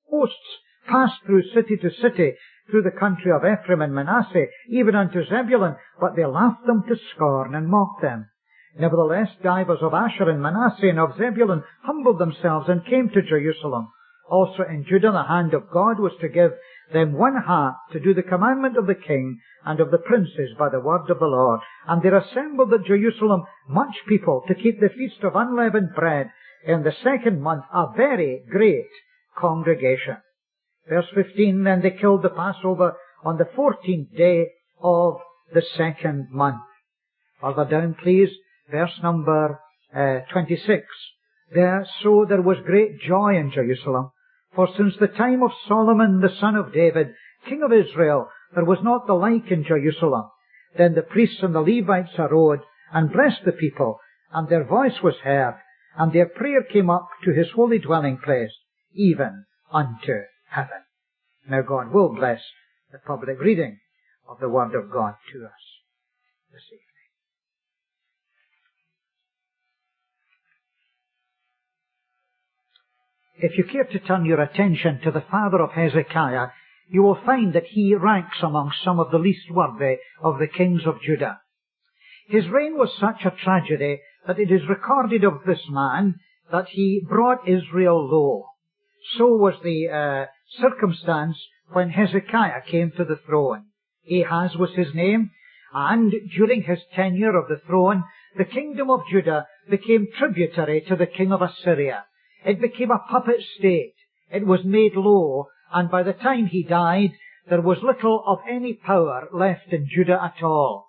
hosts passed through city to city, through the country of Ephraim and Manasseh, even unto Zebulun, but they laughed them to scorn and mocked them. Nevertheless, divers of Asher and Manasseh and of Zebulun humbled themselves and came to Jerusalem. Also in Judah the hand of God was to give them one heart to do the commandment of the king and of the princes by the word of the Lord. And there assembled at Jerusalem much people to keep the feast of unleavened bread in the 2nd month, a very great congregation. Verse 15, then they killed the Passover on the 14th day of the 2nd month. Further down, please, verse number 26. So there was great joy in Jerusalem, for since the time of Solomon the son of David, king of Israel, there was not the like in Jerusalem. Then the priests and the Levites arose and blessed the people, and their voice was heard, and their prayer came up to his holy dwelling place, even unto heaven. Now God will bless the public reading of the Word of God to us this evening. If you care to turn your attention to the father of Hezekiah, you will find that he ranks among some of the least worthy of the kings of Judah. His reign was such a tragedy that it is recorded of this man that he brought Israel low. So was the circumstance when Hezekiah came to the throne. Ahaz was his name, and during his tenure of the throne, the kingdom of Judah became tributary to the king of Assyria. It became a puppet state. It was made low, and by the time he died, there was little of any power left in Judah at all.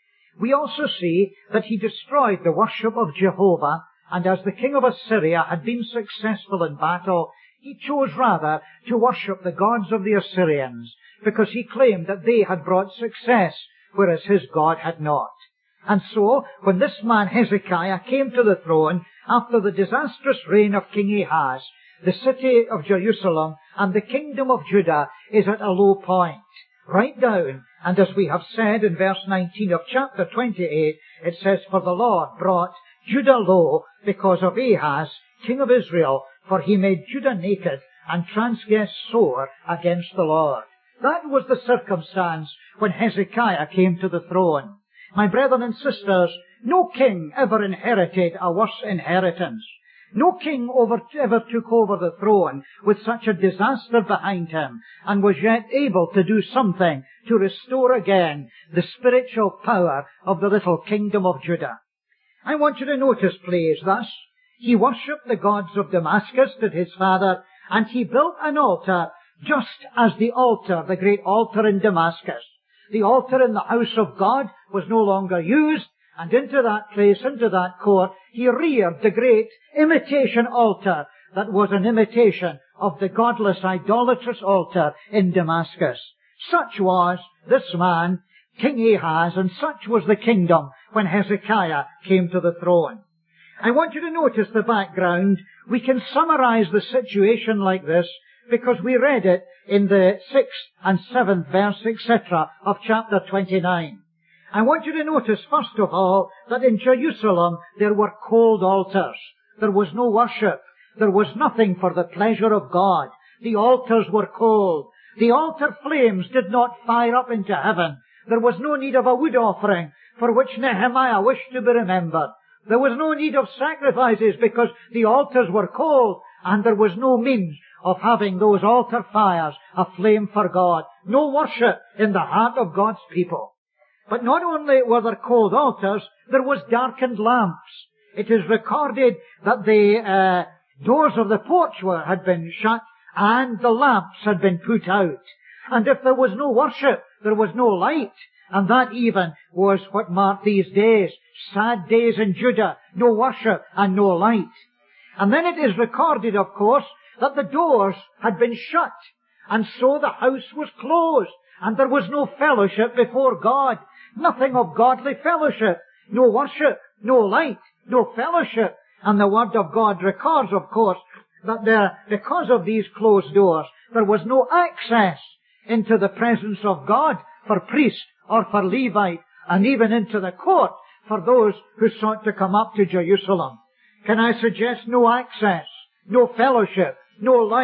We also see that he destroyed the worship of Jehovah, and as the king of Assyria had been successful in battle, he chose rather to worship the gods of the Assyrians, because he claimed that they had brought success, whereas his God had not. And so, when this man Hezekiah came to the throne, after the disastrous reign of King Ahaz, the city of Jerusalem and the kingdom of Judah is at a low point. Right down, and as we have said in verse 19 of chapter 28, it says, for the Lord brought Judah low because of Ahaz, king of Israel, for he made Judah naked and transgressed sore against the Lord. That was the circumstance when Hezekiah came to the throne. My brethren and sisters, no king ever inherited a worse inheritance. No king ever took over the throne with such a disaster behind him and was yet able to do something to restore again the spiritual power of the little kingdom of Judah. I want you to notice, please, thus, he worshipped the gods of Damascus, did his father, and he built an altar just as the altar, the great altar in Damascus. The altar in the house of God was no longer used, and into that place, into that court, he reared the great imitation altar that was an imitation of the godless, idolatrous altar in Damascus. Such was this man, King Ahaz, and such was the kingdom when Hezekiah came to the throne. I want you to notice the background. We can summarize the situation like this because we read it in the 6th and 7th verse, etc., of chapter 29. I want you to notice, first of all, that in Jerusalem there were cold altars. There was no worship. There was nothing for the pleasure of God. The altars were cold. The altar flames did not fire up into heaven. There was no need of a wood offering for which Nehemiah wished to be remembered. There was no need of sacrifices because the altars were cold, and there was no means of having those altar fires aflame for God. No worship in the heart of God's people. But not only were there cold altars, there was darkened lamps. It is recorded that the doors of the porch had been shut and the lamps had been put out. And if there was no worship, there was no light. And that even was what marked these days. Sad days in Judah. No worship and no light. And then it is recorded, of course, that the doors had been shut. And so the house was closed. And there was no fellowship before God. Nothing of godly fellowship. No worship, no light, no fellowship. And the Word of God records, of course, that because of these closed doors, there was no access into the presence of God for priest or for Levite, and even into the court for those who sought to come up to Jerusalem. Can I suggest no access, no fellowship, no light,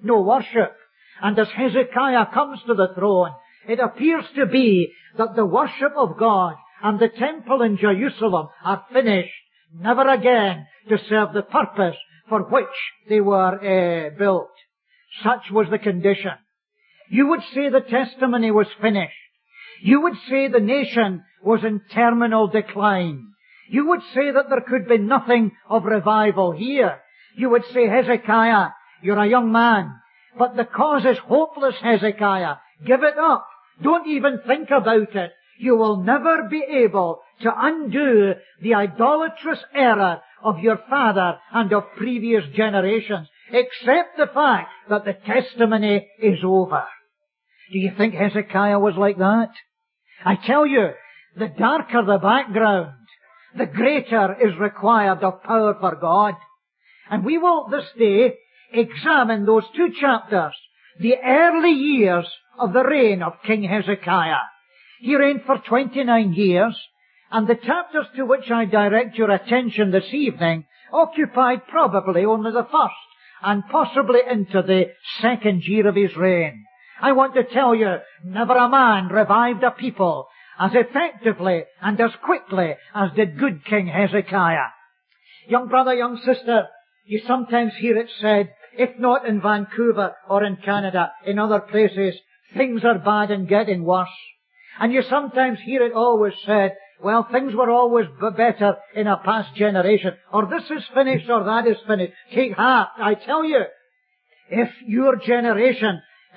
no worship. And as Hezekiah comes to the throne, it appears to be that the worship of God and the temple in Jerusalem are finished, never again to serve the purpose for which they were built. Such was the condition. You would say the testimony was finished. You would say the nation was in terminal decline. You would say that there could be nothing of revival here. You would say, Hezekiah, you're a young man, but the cause is hopeless, Hezekiah. Give it up. Don't even think about it. You will never be able to undo the idolatrous error of your father and of previous generations, except the fact that the testimony is over. Do you think Hezekiah was like that? I tell you, the darker the background, the greater is required of power for God. And we will this day examine those 2 chapters, the early years of the reign of King Hezekiah. He reigned for 29 years, and the chapters to which I direct your attention this evening occupied probably only the first and possibly into the 2nd year of his reign. I want to tell you, never a man revived a people as effectively and as quickly as did good King Hezekiah. Young brother, young sister, you sometimes hear it said, if not in Vancouver or in Canada, in other places, things are bad and getting worse. And you sometimes hear it always said, well, things were always better in a past generation, or this is finished or that is finished. Take heart, I tell you, if your generation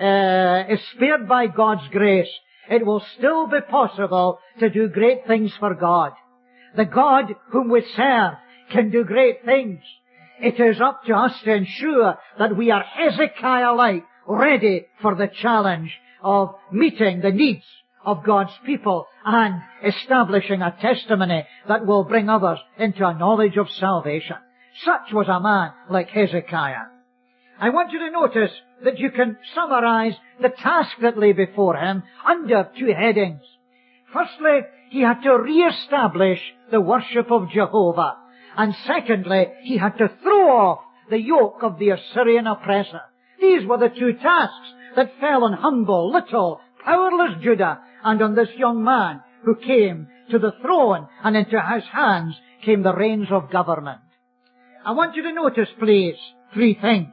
is spared by God's grace, it will still be possible to do great things for God. The God whom we serve can do great things. It is up to us to ensure that we are Hezekiah-like, ready for the challenge of meeting the needs of God's people and establishing a testimony that will bring others into a knowledge of salvation. Such was a man like Hezekiah. I want you to notice that you can summarize the task that lay before him under 2 headings. Firstly, he had to re-establish the worship of Jehovah. And secondly, he had to throw off the yoke of the Assyrian oppressor. These were the 2 tasks that fell on humble, little, powerless Judah and on this young man who came to the throne, and into his hands came the reins of government. I want you to notice, please, 3 things.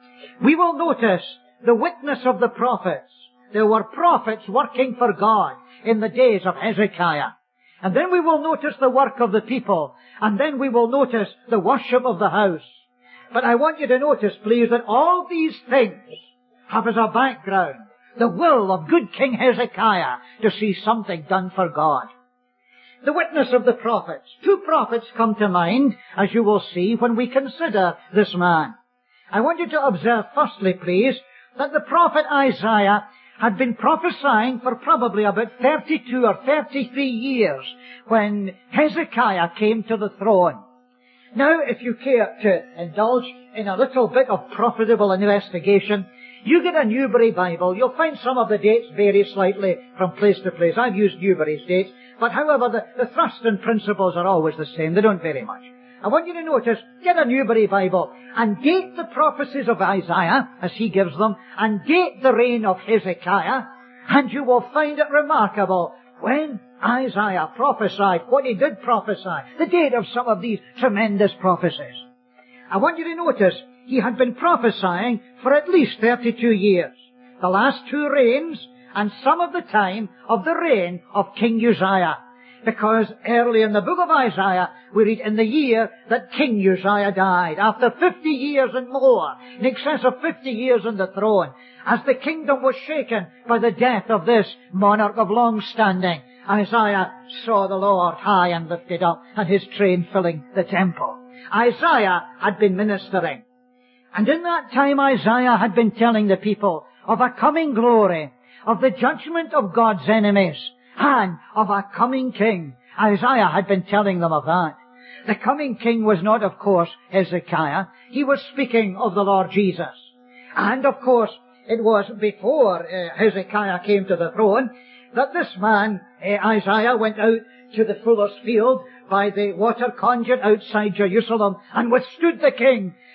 We will notice the witness of the prophets. There were prophets working for God in the days of Hezekiah. And then we will notice the work of the people. And then we will notice the worship of the house. But I want you to notice, please, that all these things have as a background the will of good King Hezekiah to see something done for God. The witness of the prophets. 2 prophets come to mind, as you will see, when we consider this man. I want you to observe, firstly, please, that the prophet Isaiah had been prophesying for probably about 32 or 33 years when Hezekiah came to the throne. Now, if you care to indulge in a little bit of profitable investigation, you get a Newbury Bible. You'll find some of the dates vary slightly from place to place. I've used Newbury's dates, but however, the thrust and principles are always the same. They don't vary much. I want you to notice, get a Newbury Bible and date the prophecies of Isaiah, as he gives them, and date the reign of Hezekiah, and you will find it remarkable when Isaiah prophesied what he did prophesy, the date of some of these tremendous prophecies. I want you to notice, he had been prophesying for at least 32 years, the last 2 reigns, and some of the time of the reign of King Uzziah. Because early in the book of Isaiah, we read in the year that King Uzziah died, after 50 years and more, in excess of 50 years on the throne, as the kingdom was shaken by the death of this monarch of long standing. Isaiah saw the Lord high and lifted up, and his train filling the temple. Isaiah had been ministering. And in that time Isaiah had been telling the people of a coming glory, of the judgment of God's enemies, and of a coming king. Isaiah had been telling them of that. The coming king was not, of course, Hezekiah. He was speaking of the Lord Jesus. And, of course, it was before Hezekiah came to the throne that this man, Isaiah, went out to the fuller's field by the water conduit outside Jerusalem and withstood the king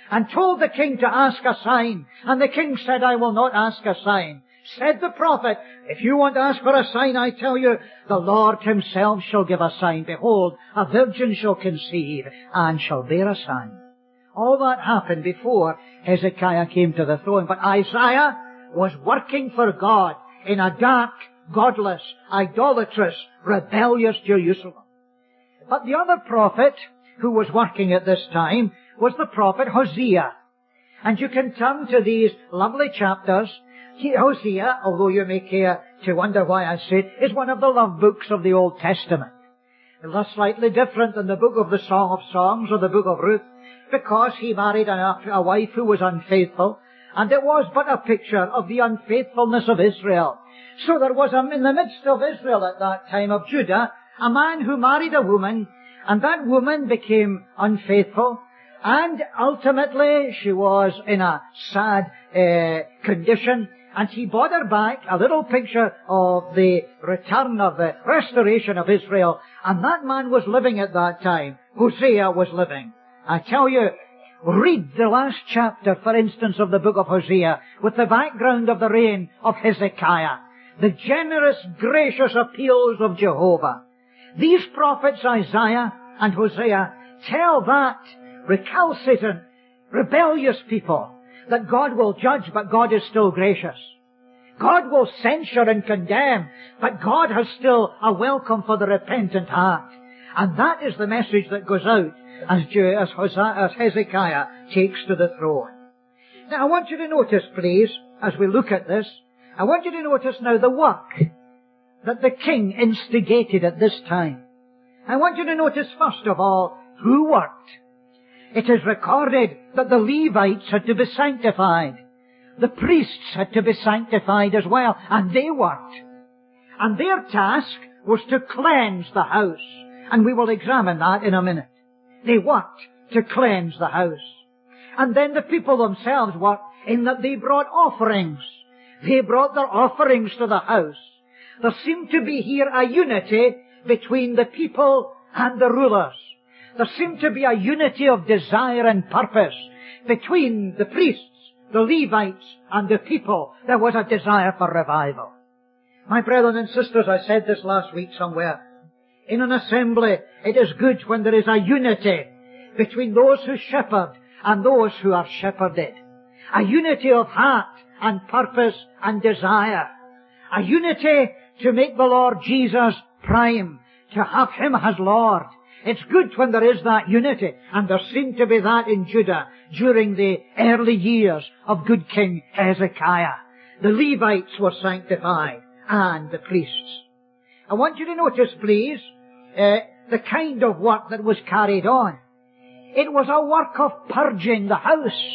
and told the king to ask a sign. And the king said, I will not ask a sign. Said the prophet, if you want to ask for a sign, I tell you, the Lord himself shall give a sign. Behold, a virgin shall conceive and shall bear a son. All that happened before Hezekiah came to the throne. But Isaiah was working for God in a dark, godless, idolatrous, rebellious Jerusalem. But the other prophet who was working at this time was the prophet Hosea. And you can turn to these lovely chapters. Hosea, although you may care to wonder why I say it, is one of the love books of the Old Testament. It's slightly different than the book of the Song of Songs or the book of Ruth, because he married a wife who was unfaithful, and it was but a picture of the unfaithfulness of Israel. So there was in the midst of Israel at that time, of Judah, a man who married a woman, and that woman became unfaithful, and ultimately she was in a sad condition, and he brought her back, a little picture of the return of the restoration of Israel, and that man was living at that time. Hosea was living. I tell you, read the last chapter, for instance, of the book of Hosea, with the background of the reign of Hezekiah, the generous, gracious appeals of Jehovah. These prophets, Isaiah and Hosea, tell that recalcitrant, rebellious people that God will judge, but God is still gracious. God will censure and condemn, but God has still a welcome for the repentant heart. And that is the message that goes out as Hezekiah takes to the throne. Now I want you to notice, please, as we look at this, I want you to notice now the work that the king instigated at this time. I want you to notice, first of all, who worked. It is recorded that the Levites had to be sanctified. The priests had to be sanctified as well, and they worked. And their task was to cleanse the house. And we will examine that in a minute. They worked to cleanse the house. And then the people themselves worked in that they brought offerings. They brought their offerings to the house. There seemed to be here a unity between the people and the rulers. There seemed to be a unity of desire and purpose between the priests, the Levites, and the people. There was a desire for revival. My brethren and sisters, I said this last week somewhere. In an assembly, it is good when there is a unity between those who shepherd and those who are shepherded. A unity of heart and purpose and desire. A unity to make the Lord Jesus prime, to have Him as Lord. It's good when there is that unity, and there seemed to be that in Judah during the early years of good King Hezekiah. The Levites were sanctified, and the priests. I want you to notice, please, the kind of work that was carried on. It was a work of purging the house.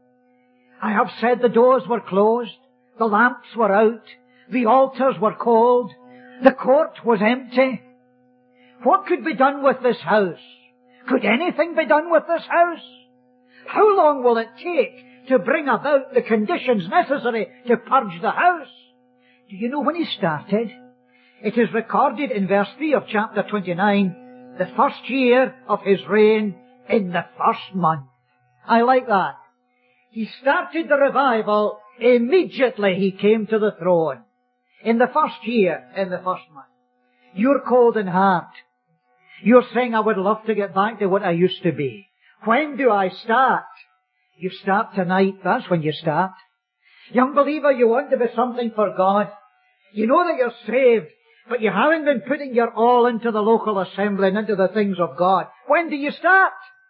I have said the doors were closed, the lamps were out, the altars were cold, the court was empty. What could be done with this house? Could anything be done with this house? How long will it take to bring about the conditions necessary to purge the house? Do you know when he started? It is recorded in verse 3 of chapter 29, the first year of his reign in the first month. I like that. He started the revival immediately he came to the throne. In the first year, in the first month. You're cold in heart. You're saying, I would love to get back to what I used to be. When do I start? You start tonight. That's when you start. Young believer, you want to be something for God. You know that you're saved, but you haven't been putting your all into the local assembly and into the things of God. When do you start?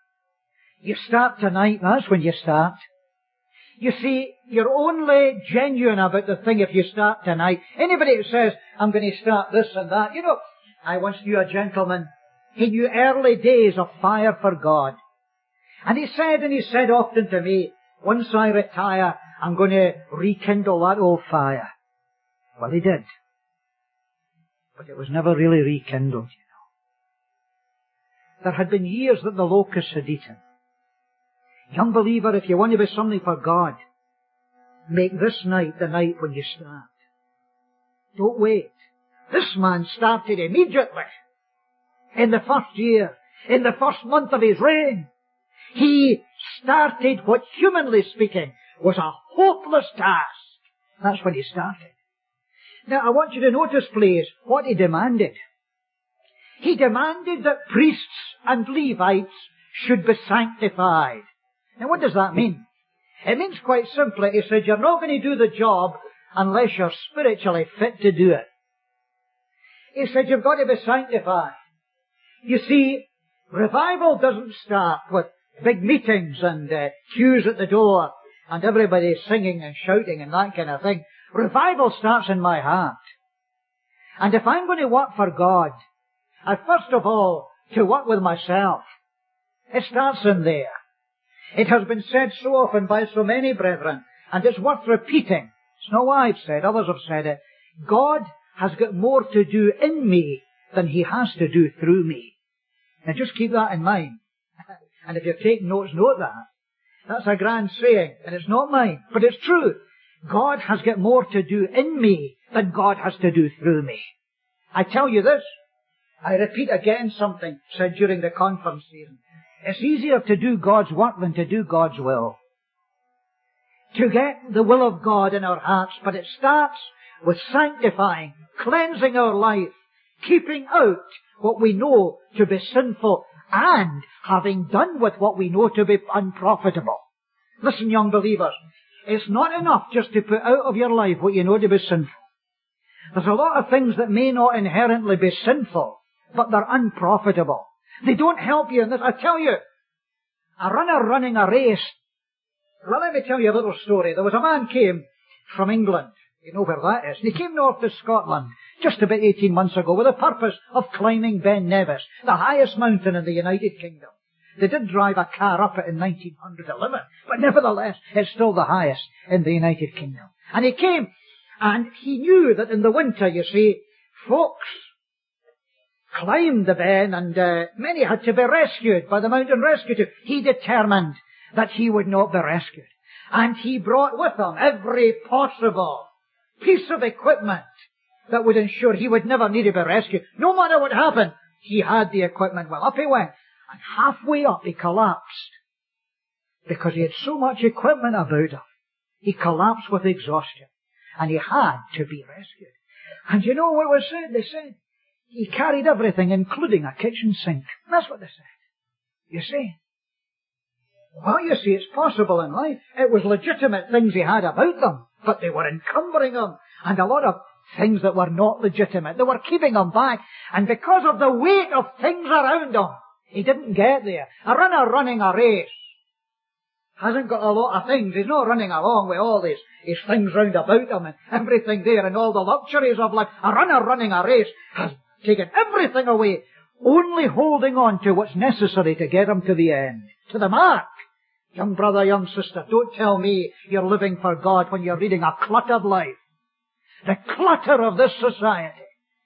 You start tonight. That's when you start. You see, you're only genuine about the thing if you start tonight. Anybody who says, I'm going to start this and that. You know, I once knew a gentleman. He knew early days of fire for God. And he said often to me, once I retire, I'm going to rekindle that old fire. Well, he did. But it was never really rekindled, you know. There had been years that the locusts had eaten. Young believer, if you want to be something for God, make this night the night when you start. Don't wait. This man started immediately. In the first year, in the first month of his reign. He started what, humanly speaking, was a hopeless task. That's when he started. Now, I want you to notice, please, what he demanded. He demanded that priests and Levites should be sanctified. Now, what does that mean? It means quite simply, he said, you're not going to do the job unless you're spiritually fit to do it. He said, you've got to be sanctified. You see, revival doesn't start with big meetings and queues at the door and everybody singing and shouting and that kind of thing. Revival starts in my heart. And if I'm going to work for God, I first of all to work with myself. It starts in there. It has been said so often by so many brethren, and it's worth repeating. It's not what I've said, others have said it. God has got more to do in me than He has to do through me. Now just keep that in mind. And if you're taking notes, note that. That's a grand saying, and it's not mine, but it's true. God has got more to do in me than God has to do through me. I tell you this, I repeat again something said during the conference season. It's easier to do God's work than to do God's will. To get the will of God in our hearts, but it starts with sanctifying, cleansing our life, keeping out what we know to be sinful, and having done with what we know to be unprofitable. Listen, young believers, it's not enough just to put out of your life what you know to be sinful. There's a lot of things that may not inherently be sinful, but they're unprofitable. They don't help you in this. I tell you, a runner running a race. Well, let me tell you a little story. There was a man came from England. You know where that is. And he came north to Scotland just about 18 months ago with the purpose of climbing Ben Nevis, the highest mountain in the United Kingdom. They did drive a car up it in 1911, but nevertheless, it's still the highest in the United Kingdom. And he came, and he knew that in the winter, you see, folks climbed the Ben, and many had to be rescued by the mountain rescue team. He determined that he would not be rescued. And he brought with him every possible piece of equipment that would ensure he would never need to be rescued. No matter what happened, he had the equipment. Well, up he went. And halfway up he collapsed. Because he had so much equipment about him. He collapsed with exhaustion. And he had to be rescued. And you know what was said? They said he carried everything, including a kitchen sink. That's what they said. You see? Well, you see, it's possible in life. It was legitimate things he had about them, but they were encumbering him. And a lot of things that were not legitimate, they were keeping him back. And because of the weight of things around him, he didn't get there. A runner running a race hasn't got a lot of things. He's not running along with all his things round about him and everything there and all the luxuries of life. A runner running a race has taken everything away, only holding on to what's necessary to get him to the end, to the mark. Young brother, young sister, don't tell me you're living for God when you're leading a cluttered life. The clutter of this society.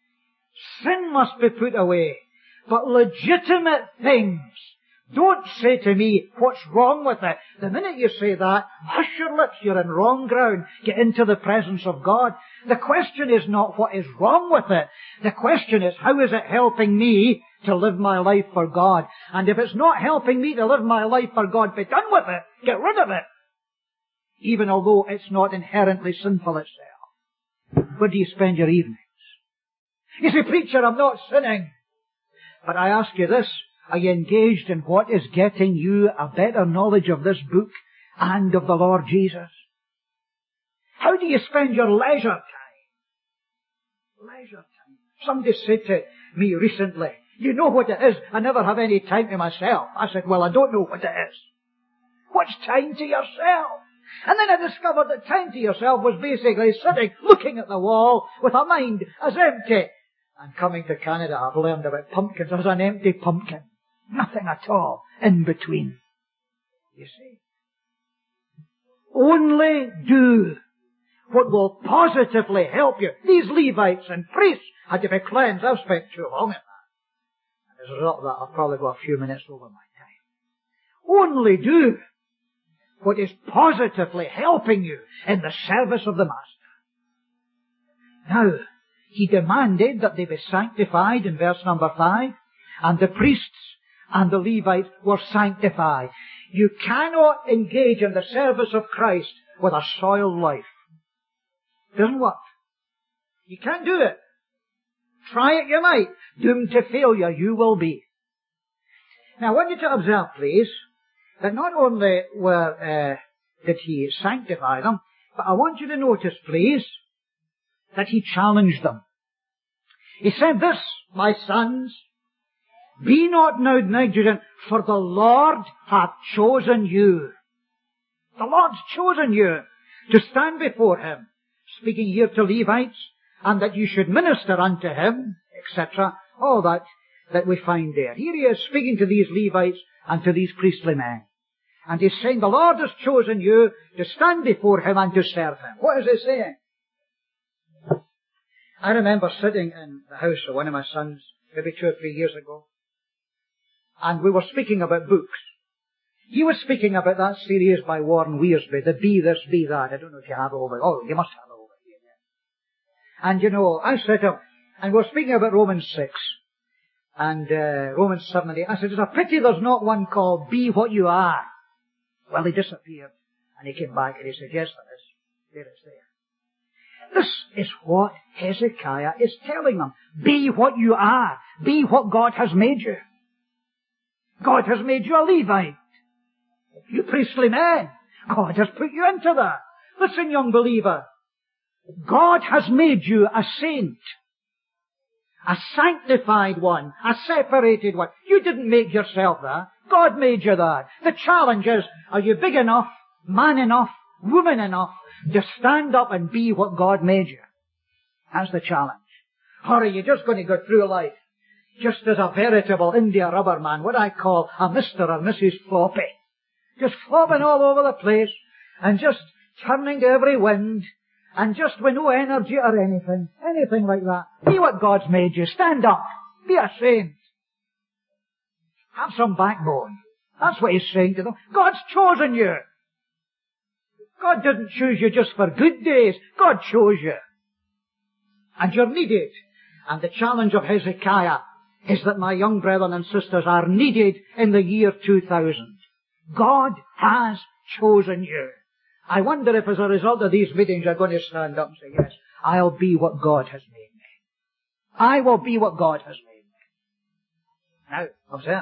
Sin must be put away. But legitimate things. Don't say to me, what's wrong with it? The minute you say that, hush your lips, you're in wrong ground. Get into the presence of God. The question is not what is wrong with it. The question is, how is it helping me to live my life for God? And if it's not helping me to live my life for God, be done with it. Get rid of it. Even although it's not inherently sinful itself. Where do you spend your evenings? You say, preacher, I'm not sinning. But I ask you this, are you engaged in what is getting you a better knowledge of this book and of the Lord Jesus? How do you spend your leisure time? Leisure time. Somebody said to me recently, you know what it is, I never have any time to myself. I said, well, I don't know what it is. What's time to yourself? And then I discovered that time to yourself was basically sitting, looking at the wall, with a mind as empty. And coming to Canada, I've learned about pumpkins. There's an empty pumpkin. Nothing at all in between. You see? Only do what will positively help you. These Levites and priests had to be cleansed. I've spent too long in that. As a result of that, I'll probably go a few minutes over my time. Only do what is positively helping you in the service of the Master. Now, he demanded that they be sanctified in verse number 5, and the priests and the Levites were sanctified. You cannot engage in the service of Christ with a soiled life. Doesn't work. You can't do it. Try it you might. Doomed to failure you will be. Now I want you to observe, please, that not only did he sanctify them, but I want you to notice, please, that he challenged them. He said this, my sons, be not now negligent, for the Lord hath chosen you. The Lord's chosen you to stand before him, speaking here to Levites, and that you should minister unto him, etc. All that we find there. Here he is speaking to these Levites and to these priestly men. And he's saying, the Lord has chosen you to stand before him and to serve him. What is he saying? I remember sitting in the house of one of my sons, maybe 2 or 3 years ago, and we were speaking about books. He was speaking about that series by Warren Wiersbe, the Be This, Be That. I don't know if you have it over. Oh, you must have it over here. Yeah. And you know, I said to him, and we were speaking about Romans 6, and Romans 7 and 8. I said, it's a pity there's not one called Be What You Are. Well, he disappeared, and he came back and he said, yes, there is. There it's there. This is what Hezekiah is telling them. Be what you are. Be what God has made you. God has made you a Levite. You priestly men. God has put you into that. Listen, young believer. God has made you a saint. A sanctified one. A separated one. You didn't make yourself that. God made you that. The challenge is, are you big enough, man enough, woman enough, to stand up and be what God made you? That's the challenge. Or are you just going to go through life just as a veritable India rubber man, what I call a Mr. or Mrs. Floppy? Just flopping all over the place, and just turning to every wind, and just with no energy or anything like that. Be what God's made you. Stand up. Be a saint. Have some backbone. That's what he's saying to them. God's chosen you. God didn't choose you just for good days. God chose you. And you're needed. And the challenge of Hezekiah is that my young brethren and sisters are needed in the year 2000. God has chosen you. I wonder if as a result of these meetings you're going to stand up and say, yes, I'll be what God has made me. I will be what God has made me. Now, observe.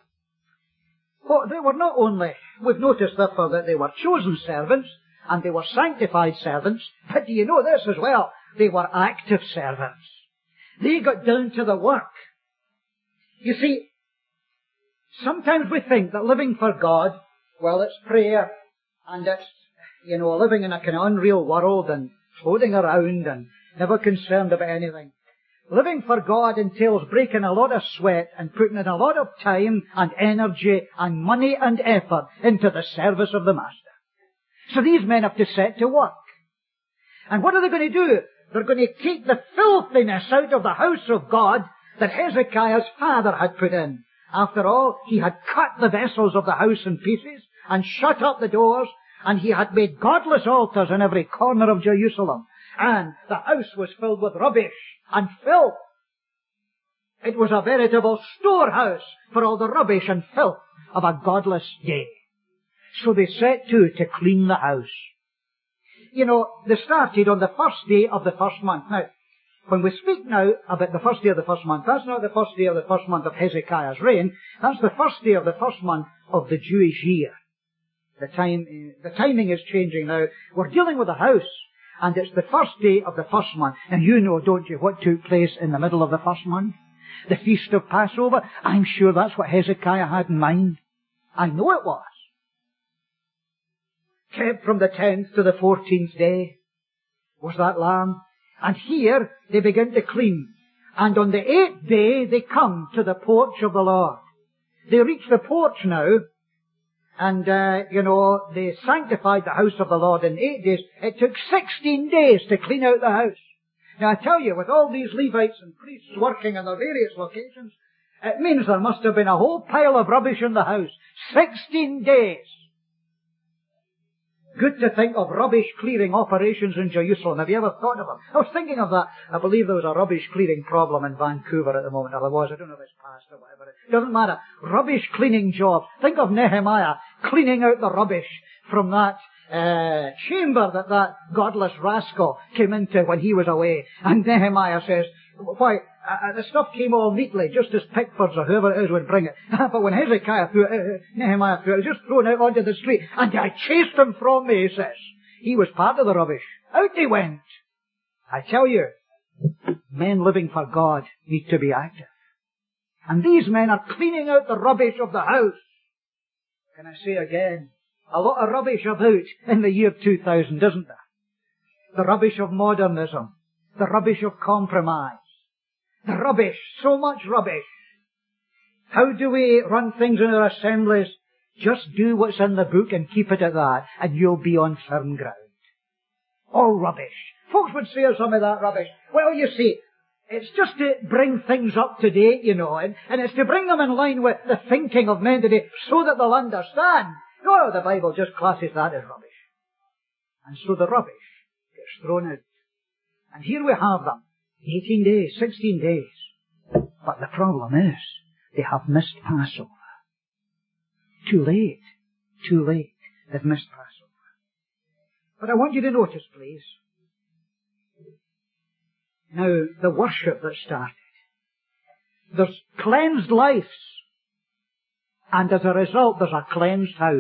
Well, they were not only, we've noticed therefore that they were chosen servants, and they were sanctified servants, but do you know this as well? They were active servants. They got down to the work. You see, sometimes we think that living for God, well, it's prayer, and it's, living in a kind of unreal world, and floating around, and never concerned about anything. Living for God entails breaking a lot of sweat and putting in a lot of time and energy and money and effort into the service of the Master. So these men have to set to work. And what are they going to do? They're going to take the filthiness out of the house of God that Hezekiah's father had put in. After all, he had cut the vessels of the house in pieces and shut up the doors, and he had made godless altars in every corner of Jerusalem. And the house was filled with rubbish and filth. It was a veritable storehouse for all the rubbish and filth of a godless day. So they set to clean the house. They started on the first day of the first month. Now, when we speak now about the first day of the first month, that's not the first day of the first month of Hezekiah's reign. That's the first day of the first month of the Jewish year. The timing is changing now. We're dealing with a house, and it's the first day of the first month. And you know, don't you, what took place in the middle of the first month? The Feast of Passover. I'm sure that's what Hezekiah had in mind. I know it was. Kept from the 10th to the 14th day was that lamb. And here they begin to clean. And on the 8th day they come to the porch of the Lord. They reach the porch now. And, they sanctified the house of the Lord in 8 days. It took 16 days to clean out the house. Now I tell you, with all these Levites and priests working in their various locations, it means there must have been a whole pile of rubbish in the house. 16 days. Good to think of rubbish clearing operations in Jerusalem. Have you ever thought of them? I was thinking of that. I believe there was a rubbish clearing problem in Vancouver at the moment, or there was. I don't know if it's past or whatever. It doesn't matter. Rubbish cleaning job. Think of Nehemiah cleaning out the rubbish from that chamber that godless rascal came into when he was away. And Nehemiah says, why, the stuff came all neatly, just as Pickfords or whoever it is would bring it. But when Nehemiah threw it, it was just thrown out onto the street. And I chased him from me, he says. He was part of the rubbish. Out he went. I tell you, men living for God need to be active. And these men are cleaning out the rubbish of the house. Can I say again? A lot of rubbish about in the year 2000, isn't there? The rubbish of modernism. The rubbish of compromise. The rubbish. So much rubbish. How do we run things in our assemblies? Just do what's in the book and keep it at that, and you'll be on firm ground. All rubbish. Folks would say some of that rubbish. Well, you see, it's just to bring things up to date, you know, and it's to bring them in line with the thinking of men today so that they'll understand. No, the Bible just classes that as rubbish. And so the rubbish gets thrown out. And here we have them. 18 days, 16 days. But the problem is, they have missed Passover. Too late. Too late. They've missed Passover. But I want you to notice, please. Now, the worship that started. There's cleansed lives. And as a result, there's a cleansed house.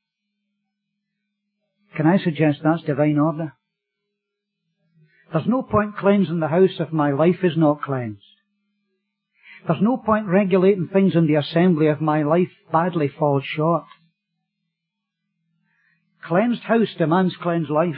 Can I suggest that's divine order? There's no point cleansing the house if my life is not cleansed. There's no point regulating things in the assembly if my life badly falls short. Cleansed house demands cleansed lives.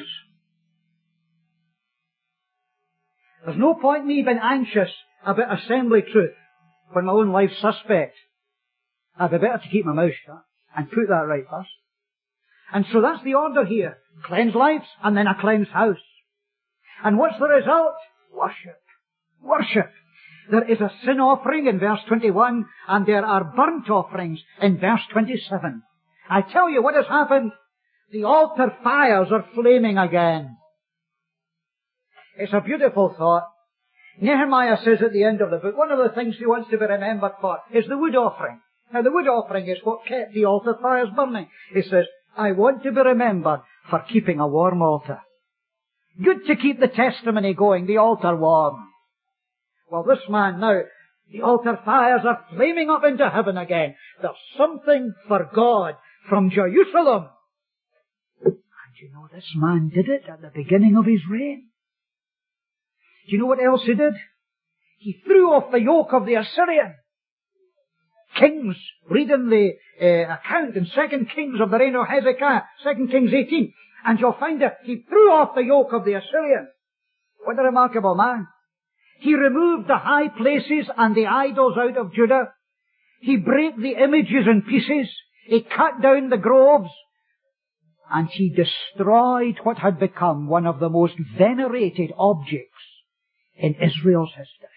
There's no point me being anxious about assembly truth when my own life's suspect. I'd be better to keep my mouth shut and put that right first. And so that's the order here. Cleansed lives and then a cleansed house. And what's the result? Worship. Worship. There is a sin offering in verse 21 and there are burnt offerings in verse 27. I tell you what has happened. The altar fires are flaming again. It's a beautiful thought. Nehemiah says at the end of the book, one of the things he wants to be remembered for is the wood offering. Now the wood offering is what kept the altar fires burning. He says, I want to be remembered for keeping a warm altar. Good to keep the testimony going, the altar warm. Well, this man now, the altar fires are flaming up into heaven again. There's something for God from Jerusalem. And you know, this man did it at the beginning of his reign. Do you know what else he did? He threw off the yoke of the Assyrian. Kings, read in the account in 2 Kings of the reign of Hezekiah, 2 Kings 18, and you'll find that he threw off the yoke of the Assyrian. What a remarkable man. He removed the high places and the idols out of Judah. He brake the images in pieces. He cut down the groves. And he destroyed what had become one of the most venerated objects in Israel's history.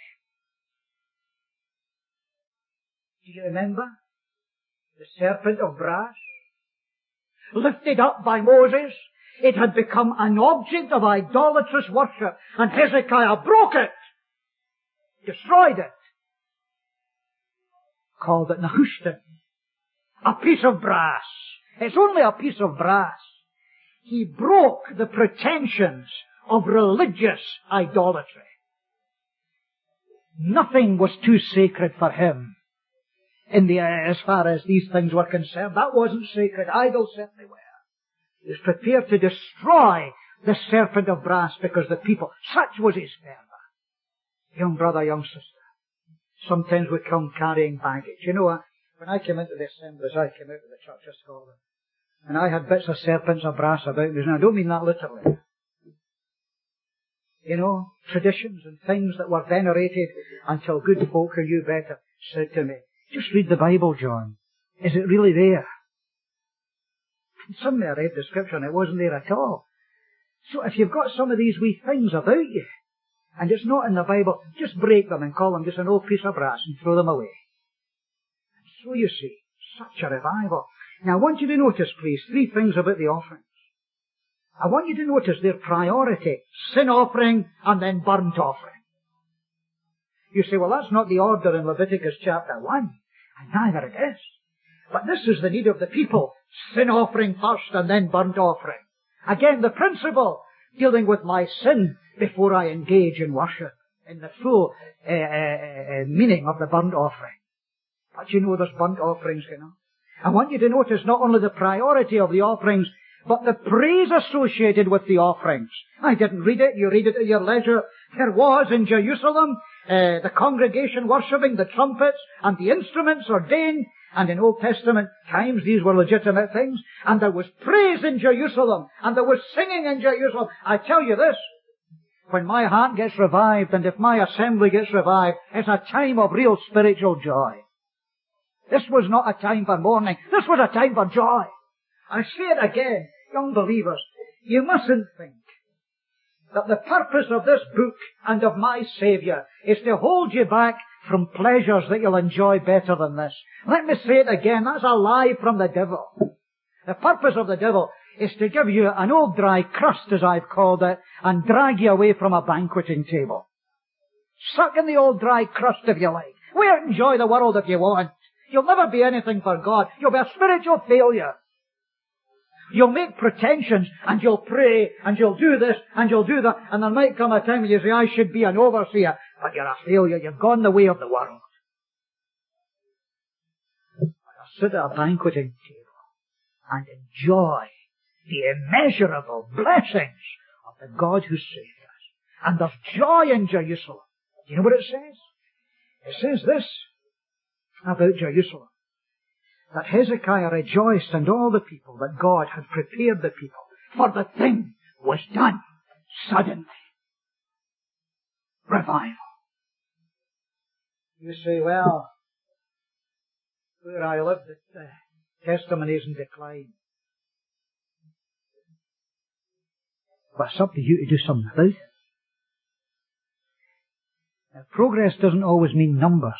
Do you remember? The serpent of brass? Lifted up by Moses, it had become an object of idolatrous worship, and Hezekiah broke it, destroyed it, called it Nehushtan, a piece of brass. It's only a piece of brass. He broke the pretensions of religious idolatry. Nothing was too sacred for him. As far as these things were concerned, that wasn't sacred. Idols certainly were. He was prepared to destroy the serpent of brass because the people, such was his fervour. Young brother, young sister, sometimes we come carrying baggage. You know, when I came into the assemblies, I came out of the Church of Scotland, and I had bits of serpents of brass about me, and I don't mean that literally. You know, traditions and things that were venerated until good folk who knew better said to me, just read the Bible, John. Is it really there? And suddenly I read the scripture and it wasn't there at all. So if you've got some of these wee things about you, and it's not in the Bible, just break them and call them just an old piece of brass and throw them away. And so you see, such a revival. Now I want you to notice, please, three things about the offerings. I want you to notice their priority. Sin offering and then burnt offering. You say, well, that's not the order in Leviticus chapter 1. And neither it is. But this is the need of the people. Sin offering first and then burnt offering. Again, the principle dealing with my sin before I engage in worship in the full meaning of the burnt offering. But you know there's burnt offerings, you know. I want you to notice not only the priority of the offerings, but the praise associated with the offerings. I didn't read it. You read it at your leisure. There was in Jerusalem the congregation worshipping the trumpets and the instruments ordained. And in Old Testament times these were legitimate things. And there was praise in Jerusalem. And there was singing in Jerusalem. I tell you this. When my heart gets revived and if my assembly gets revived, it's a time of real spiritual joy. This was not a time for mourning. This was a time for joy. I say it again, young believers, you mustn't think that the purpose of this book and of my Saviour is to hold you back from pleasures that you'll enjoy better than this. Let me say it again, that's a lie from the devil. The purpose of the devil is to give you an old dry crust, as I've called it, and drag you away from a banqueting table. Suck in the old dry crust if you like. We'll enjoy the world if you want. You'll never be anything for God. You'll be a spiritual failure. You'll make pretensions, and you'll pray, and you'll do this, and you'll do that, and there might come a time when you say, I should be an overseer, but you're a failure. You've gone the way of the world. I'll sit at a banqueting table and enjoy the immeasurable blessings of the God who saved us. And there's joy in Jerusalem. Do you know what it says? It says this about Jerusalem. That Hezekiah rejoiced and all the people that God had prepared the people, for the thing was done suddenly. Revival. You say, well, where I live, the testimony is in decline. But it's up to you to do something about it. Now, progress doesn't always mean numbers.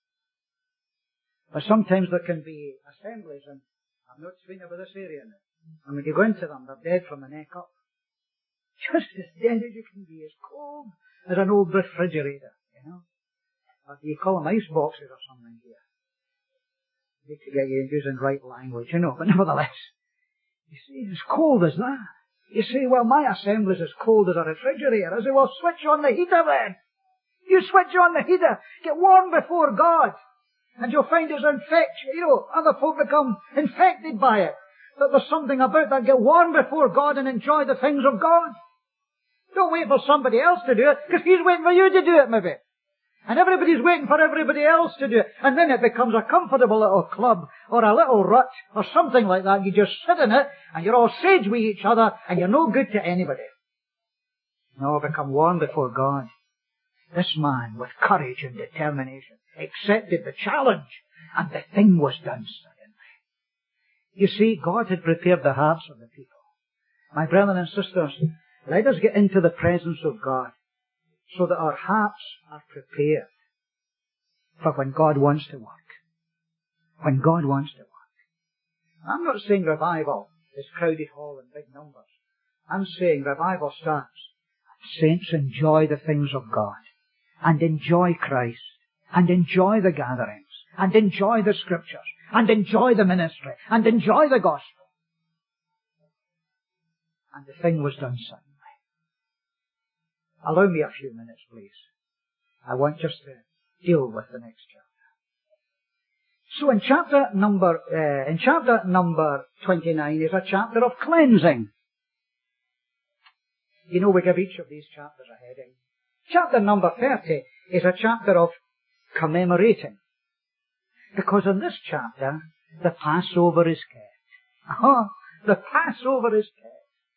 But sometimes there can be assemblies, and I'm not speaking about this area now. And when you go into them, they're dead from the neck up. Just as dead as you can be, as cold as an old refrigerator, you know. Or do you call them ice boxes or something here? I need to get you using right language, you know, but nevertheless. You see, as cold as that. You say, well, my assembly's as cold as a refrigerator. I say, well, switch on the heater then. You switch on the heater. Get warm before God. And you'll find it's infectious. You know, other folk become infected by it. But there's something about that. Get warm before God and enjoy the things of God. Don't wait for somebody else to do it, because he's waiting for you to do it, maybe. And everybody's waiting for everybody else to do it. And then it becomes a comfortable little club, or a little rut, or something like that. You just sit in it, and you're all sage with each other, and you're no good to anybody. No, become warm before God. This man, with courage and determination, accepted the challenge, and the thing was done suddenly. You see, God had prepared the hearts of the people. My brethren and sisters, let us get into the presence of God, so that our hearts are prepared for when God wants to work. When God wants to work. I'm not saying revival is crowded hall and big numbers. I'm saying revival starts. Saints enjoy the things of God, and enjoy Christ, and enjoy the gatherings, and enjoy the Scriptures, and enjoy the ministry, and enjoy the gospel. And the thing was done suddenly. Allow me a few minutes, please. I want just to deal with the next chapter. So in chapter number 29 is a chapter of cleansing. You know, we give each of these chapters a heading. Chapter number 30 is a chapter of commemorating. Because in this chapter, the Passover is kept. Oh, the Passover is kept.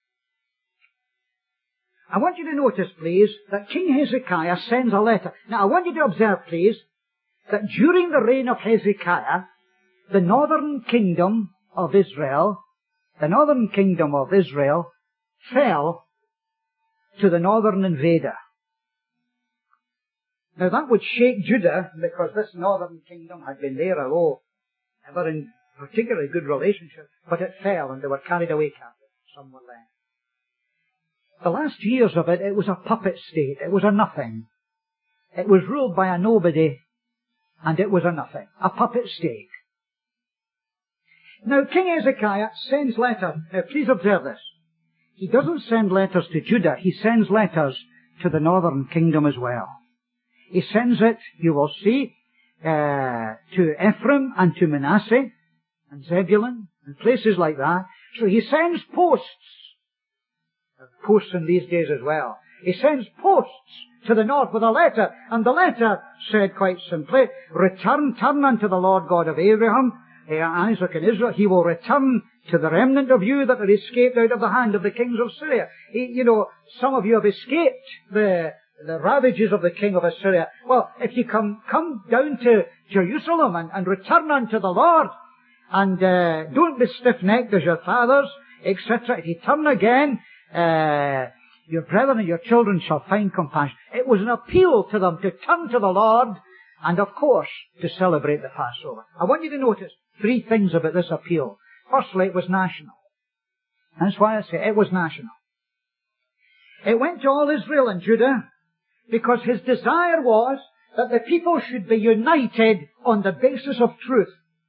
I want you to notice, please, that King Hezekiah sends a letter. Now, I want you to observe, please, that during the reign of Hezekiah, the northern kingdom of Israel fell to the northern invader. Now, that would shake Judah, because this northern kingdom had been there, although never in particularly good relationship, but it fell, and they were carried away captive. Some were left. The last years of it, it was a puppet state. It was a nothing. It was ruled by a nobody, and it was a nothing. A puppet state. Now, King Hezekiah sends letters. Now, please observe this. He doesn't send letters to Judah. He sends letters to the northern kingdom as well. He sends it, you will see, to Ephraim and to Manasseh and Zebulun and places like that. So he sends posts. Posts in these days as well. He sends posts to the north with a letter, and the letter said quite simply, turn unto the Lord God of Abraham, Isaac and Israel. He will return to the remnant of you that are escaped out of the hand of the kings of Syria. Some of you have escaped the ravages of the king of Assyria. Well, if you come down to Jerusalem and return unto the Lord, and don't be stiff-necked as your fathers, etc. If you turn again, your brethren and your children shall find compassion. It was an appeal to them to turn to the Lord, and of course, to celebrate the Passover. I want you to notice 3 things about this appeal. Firstly, it was national. That's why I say it was national. It went to all Israel and Judah, because his desire was that the people should be united on the basis of truth.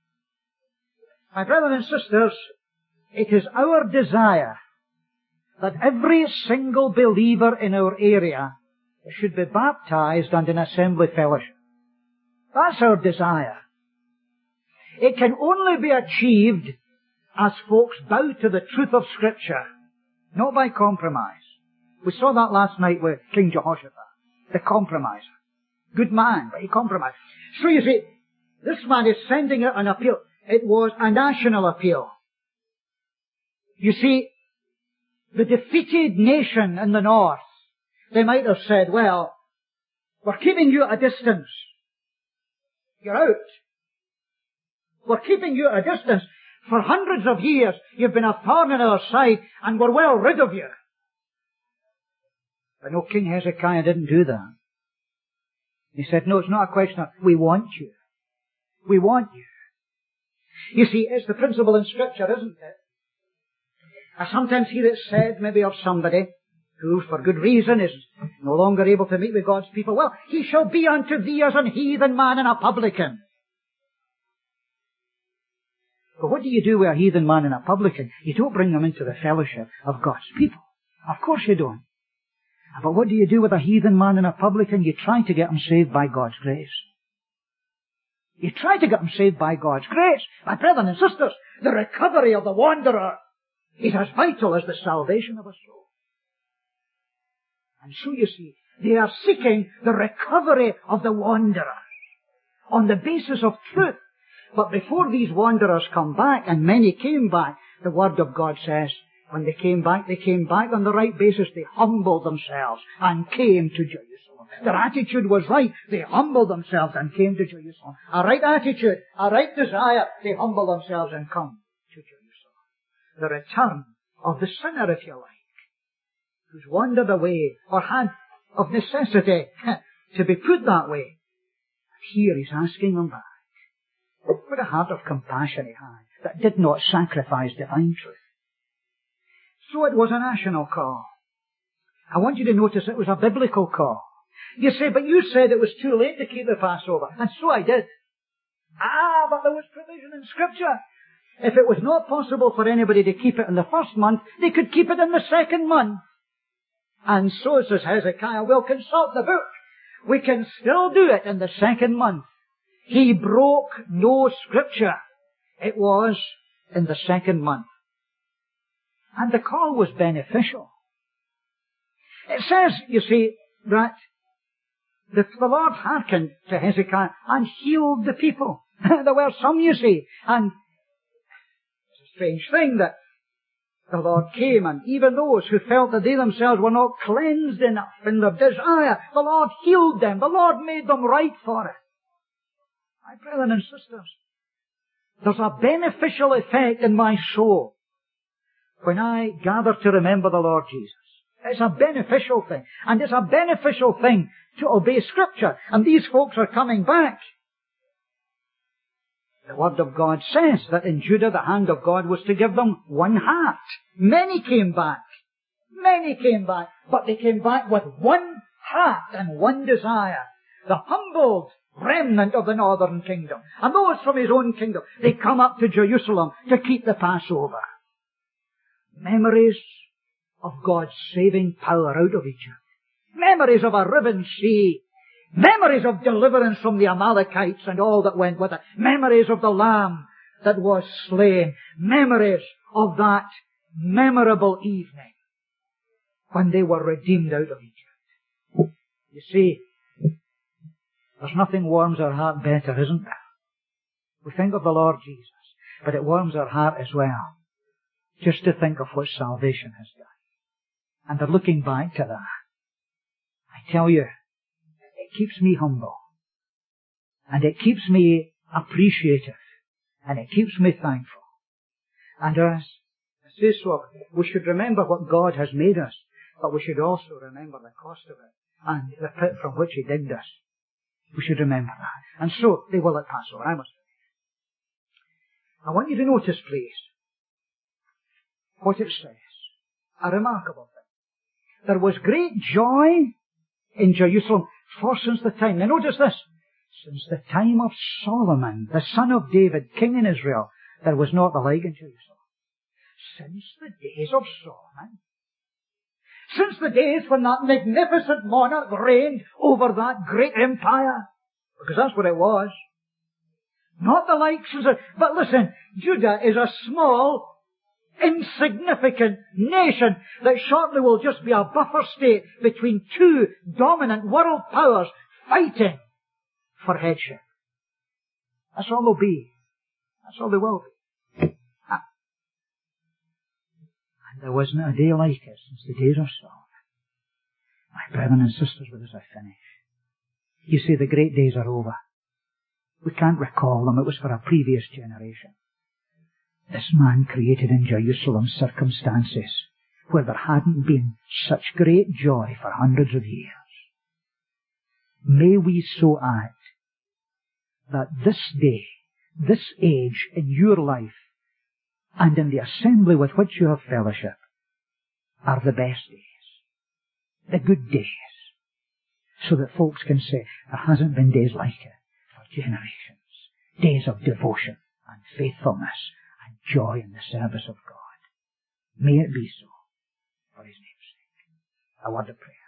My brethren and sisters, it is our desire that every single believer in our area should be baptized and in assembly fellowship. That's our desire. It can only be achieved as folks bow to the truth of Scripture, not by compromise. We saw that last night with King Jehoshaphat, the compromiser. Good man, but he compromised. So you see, this man is sending out an appeal. It was a national appeal. You see, the defeated nation in the north, they might have said, well, we're keeping you at a distance. You're out. We're keeping you at a distance. For hundreds of years, you've been a thorn in our side, and we're well rid of you. But no, King Hezekiah didn't do that. He said, no, it's not a question of, we want you. We want you. You see, it's the principle in Scripture, isn't it? I sometimes hear it said, maybe of somebody who, for good reason, is no longer able to meet with God's people. Well, he shall be unto thee as an heathen man and a publican. But what do you do with a heathen man and a publican? You don't bring them into the fellowship of God's people. Of course you don't. But what do you do with a heathen man and a publican? You try to get them saved by God's grace. You try to get them saved by God's grace. My brethren and sisters, the recovery of the wanderer is as vital as the salvation of a soul. And so you see, they are seeking the recovery of the wanderers on the basis of truth. But before these wanderers come back, and many came back, the Word of God says, when they came back on the right basis. They humbled themselves and came to Jerusalem. Their attitude was right. They humbled themselves and came to Jerusalem. A right attitude, a right desire. They humble themselves and come to Jerusalem. The return of the sinner, if you like, who's wandered away or had of necessity to be put that way. Here he's asking them back. What a heart of compassion he had that did not sacrifice divine truth. So it was a national call. I want you to notice it was a biblical call. You say, but you said it was too late to keep the Passover. And so I did. But there was provision in Scripture. If it was not possible for anybody to keep it in the first month, they could keep it in the second month. And so, says Hezekiah, we'll consult the book. We can still do it in the second month. He broke no Scripture. It was in the second month. And the call was beneficial. It says, you see, that the Lord hearkened to Hezekiah and healed the people. There were some, you see, and it's a strange thing that the Lord came, and even those who felt that they themselves were not cleansed enough in their desire, the Lord healed them. The Lord made them right for it. My brethren and sisters, there's a beneficial effect in my soul when I gather to remember the Lord Jesus. It's a beneficial thing. And it's a beneficial thing to obey Scripture. And these folks are coming back. The Word of God says that in Judah the hand of God was to give them one heart. Many came back. Many came back, but they came back with one heart and one desire. The humbled remnant of the northern kingdom, and those from his own kingdom, they come up to Jerusalem to keep the Passover. Memories of God's saving power out of Egypt. Memories of a riven sea. Memories of deliverance from the Amalekites and all that went with it. Memories of the Lamb that was slain. Memories of that memorable evening when they were redeemed out of Egypt. You see, there's nothing warms our heart better, isn't there? We think of the Lord Jesus, but it warms our heart as well, just to think of what salvation has done. And they're looking back to that. I tell you, it keeps me humble. And it keeps me appreciative. And it keeps me thankful. And as I say so, we should remember what God has made us, but we should also remember the cost of it and the pit from which He digged us. We should remember that. And so, they will at Passover. I must finish. I want you to notice, please, what it says. A remarkable thing. There was great joy in Jerusalem since the time. Now notice this. Since the time of Solomon, the son of David, king in Israel, there was not the like in Jerusalem. Since the days of Solomon. Since the days when that magnificent monarch reigned over that great empire. Because that's what it was. Not the likes of it. But listen, Judah is a small, insignificant nation that shortly will just be a buffer state between two dominant world powers fighting for headship. That's all they'll be. That's all they will be. And there wasn't a day like it since the days of Solomon. My brethren and sisters, with us I finish. You see, the great days are over. We can't recall them. It was for a previous generation. This man created in Jerusalem circumstances where there hadn't been such great joy for hundreds of years. May we so act that this day, this age in your life, and in the assembly with which you have fellowship, are the best days, the good days, so that folks can say, there hasn't been days like it for generations, days of devotion and faithfulness and joy in the service of God. May it be so, for His name's sake. A word of prayer.